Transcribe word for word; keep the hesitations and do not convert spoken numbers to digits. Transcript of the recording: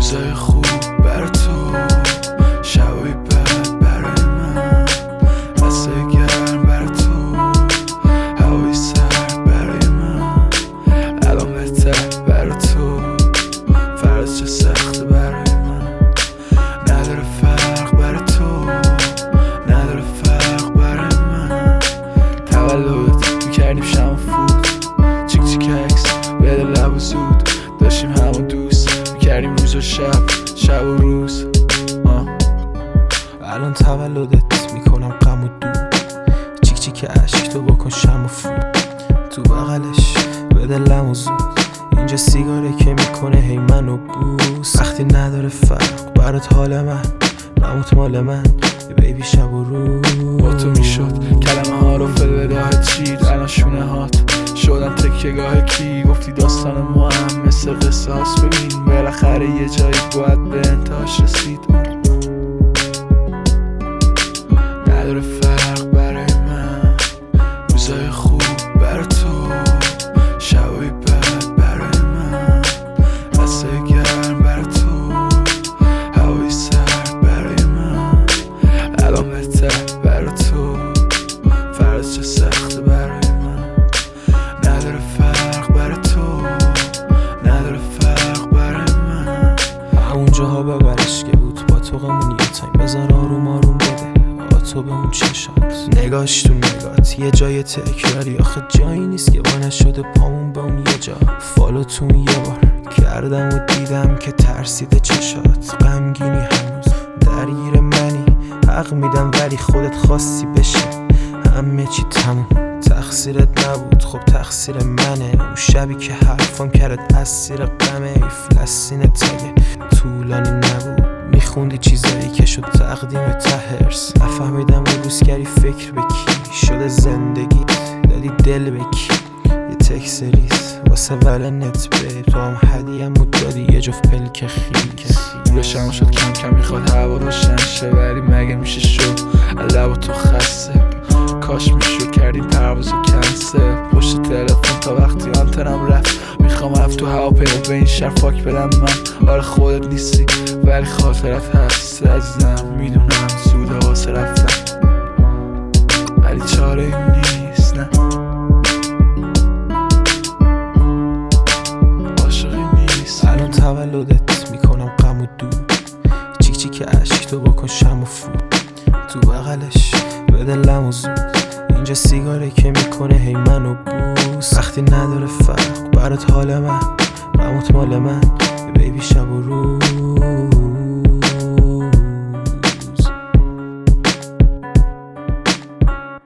روزای خوب برای تو، شبای بد برای من، دستای گرم برای تو، هوای سرد برای من، الان بهتر برای تو، فرض چه سخت برای من، نداره فرق برای تو، نداره فرق برای من. تولدت میکردیم شم فوت، چیک چیک عکس بده لب و زود، داشتیم همو دوست میکردیم روز و شب، شب و روز. آه. الان تولدت میکنم غم و دود، چیک چیک عشق تو بکن شم و فوت، تو بغلش بده لب و زود، اینجا سیگاره که میکنه هی منو بوس. وقتی نداره فرق برات حال من، نموت مال من بیبی شب و روز. با تو میشد کلمه ها رو فلوده چید، الان شونه هات شدن تکیه گاه کی، گفتی داستان ما هم مثل قصاص، ببین بالاخره یه جایی باید به انتهاش رسید. نداره فرق برای من، روزای خوب برای تو، شبای بد برای من، دستای گرم برای تو، هوای سرد برای من، الان بهتر برای تو، فرض چه سخت برای من. نداره فرق برای تو، نداره فرق برای من. همون جاها ببرش که بود با تو قمون، یه تایم بذار آروم آروم بده آقا تو به اون چشات، نگاش تو نگات یه جای تکراری، آخه جایی نیست که با نشده پامون به اون یه جا. فالوتون یه بار کردم و دیدم که ترسیده چشات، غمگینی هنوز درگیر منی، حق میدم ولی خودت خواستی بشه همه چی تموم، تقصیرت نبود خب تقصیر منه. اون شبی که حرفم کرد اسیر غمه، فلسطین تگه طولانی نبود، میخوندی چیزایی که شد تقدیم تهرس، نفهمیدم اون روز کردی فکر به کی شده زندگی، دادی دل به کی یه تکسریز واسه ولنت به تو هم هدیه مود دادی یه جفت پلک خیلی روشم شد کم کم میخواد هوا روشن شه، ولی مگه میشه شد لب تو خسته، کاش میشد کردیم پروازو کنسل، پشت تلفن تا وقتی آنتنم رفت، میخوام رفت تو هواپیما به این شهر فاک بدم من. آره خودت نیستی ولی خاطرت هست عزیزم، میدونم زوده واسه رفتن ولی چاره این نیست، نه عاشقی نیست. الان تولدت میکنم غم و دود، چیک چیک عشق تو بکن شم و فوت، تو بغلش بده لم و زود، اینجا سیگاره که میکنه هی منو بوس. وقتی نداره فرق برات حال من، نموت مال من بیبی شب و روز.